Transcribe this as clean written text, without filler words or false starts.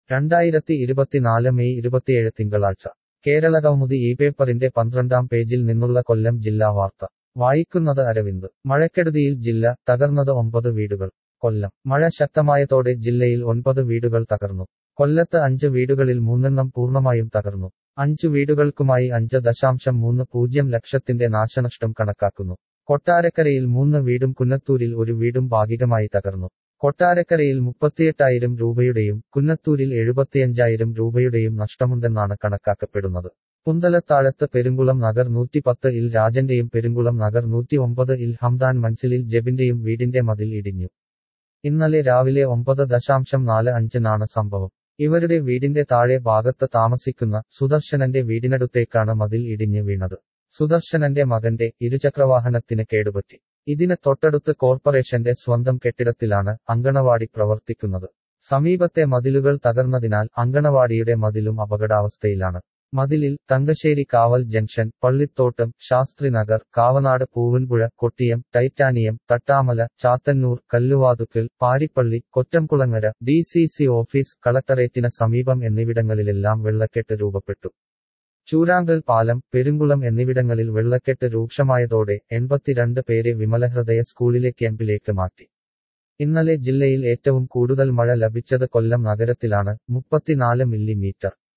2024 May 27 തിങ്കളാഴ്ച കേരളകൗമുദി ഈ പേപ്പറിന്റെ 12-ാം പേജിൽ നിന്നുള്ള കൊല്ലം ജില്ലാ വാർത്ത വായിക്കുന്നത് അരവിന്ദ്. മഴക്കെടുതിയിൽ ജില്ല, തകർന്നത് 9 വീടുകൾ. കൊല്ലം. മഴ ശക്തമായതോടെ ജില്ലയിൽ 9 വീടുകൾ തകർന്നു. കൊല്ലത്ത് 5 വീടുകളിൽ 3 പൂർണ്ണമായും തകർന്നു. 5 വീടുകൾക്കുമായി 5.30 ലക്ഷത്തിന്റെ നാശനഷ്ടം കണക്കാക്കുന്നു. കൊട്ടാരക്കരയിൽ 3 വീടും കുന്നത്തൂരിൽ 1 വീടും ഭാഗികമായി തകർന്നു. കൊട്ടാരക്കരയിൽ 38,000 രൂപയുടെയും കുന്നത്തൂരിൽ 75,000 രൂപയുടെയും നഷ്ടമുണ്ടെന്നാണ് കണക്കാക്കപ്പെടുന്നത്. പുന്തലത്താഴത്ത് പെരുങ്കുളം നഗർ 110 ഇൽ രാജന്റെയും പെരുങ്കുളം നഗർ 109 ഇൽ ഹംദാൻ മൻസിലിൽ ജെബിന്റെയും വീടിന്റെ മതിൽ ഇടിഞ്ഞു. ഇന്നലെ രാവിലെ 9:45-നാണ് സംഭവം. ഇവരുടെ വീടിന്റെ താഴെ ഭാഗത്ത് താമസിക്കുന്ന സുദർശനന്റെ വീടിനടുത്തേക്കാണ് മതിൽ ഇടിഞ്ഞ് വീണത്. സുദർശനന്റെ മകന്റെ ഇരുചക്രവാഹനത്തിന് കേടുപറ്റി. ഇതിന് തൊട്ടടുത്ത് കോർപ്പറേഷന്റെ സ്വന്തം കെട്ടിടത്തിലാണ് അങ്കണവാടി പ്രവർത്തിക്കുന്നത്. സമീപത്തെ മതിലുകൾ തകർന്നതിനാൽ അങ്കണവാടിയുടെ മതിലും അപകടാവസ്ഥയിലാണ്. മതിലിൽ Thangassery Kaval junction, Pallithottam, Sasthrinagar, Kavanad, Poovanpuzha, Kottiyam, titanium, Thattamala, Chathannoor, Kalluvathukkal, Parippally, Kottamkulangara, DCC office, കളക്ടറേറ്റിന് സമീപം എന്നിവിടങ്ങളിലെല്ലാം വെള്ളക്കെട്ട് രൂപപ്പെട്ടു. ചൂരാങ്കൽ പാലം, പെരുങ്കുളം എന്നിവിടങ്ങളിൽ വെള്ളക്കെട്ട് രൂക്ഷമായതോടെ 82 പേരെ വിമലഹൃദയ സ്കൂളിലെ ക്യാമ്പിലേക്ക് മാറ്റി. ഇന്നലെ ജില്ലയിൽ ഏറ്റവും കൂടുതൽ മഴ ലഭിച്ചത് കൊല്ലം നഗരത്തിലാണ്, 34 മില്ലിമീറ്റർ.